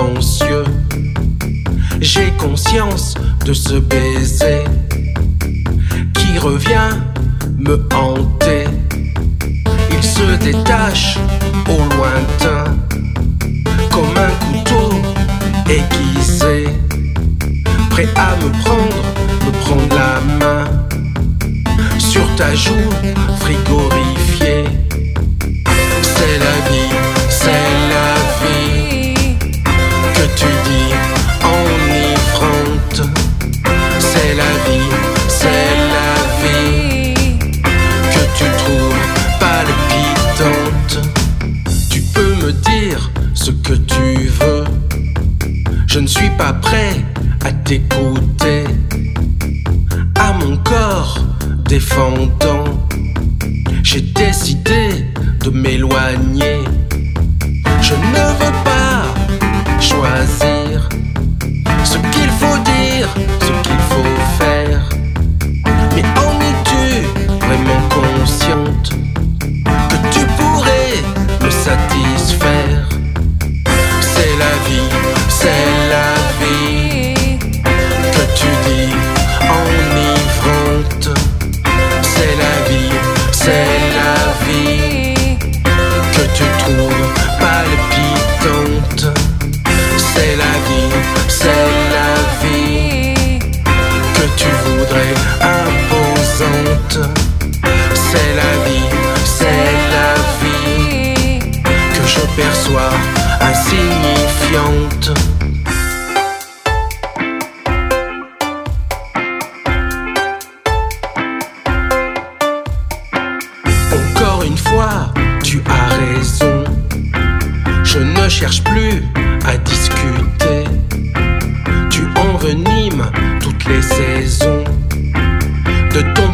silencieux. J'ai conscience de ce baiser qui revient me hanter. Il se détache au lointain comme un couteau aiguisé, prêt à me prendre la main sur ta joue frigorifiée. C'est la vie, c'est la vie que tu dis enivrante. C'est la vie, c'est la vie que tu trouves palpitante. Tu peux me dire ce que tu veux, je ne suis pas prêt à t'écouter. À mon corps défendant, j'ai décidé de m'éloigner. Je ne veux pas choisir ce qu'il faut dire, ce qu'il faut faire. Mais en es-tu vraiment consciente que tu pourrais me satisfaire? C'est la vie, c'est la vie que tu dis enivrante. C'est la vie, c'est la vie que tu trouves palpitante. C'est la vie, c'est la vie que tu voudrais imposante. C'est la vie, c'est la vie que je perçois insignifiante. Encore une fois, tu as raison. Je ne cherche plus à discuter. Tu envenimes toutes les saisons de ton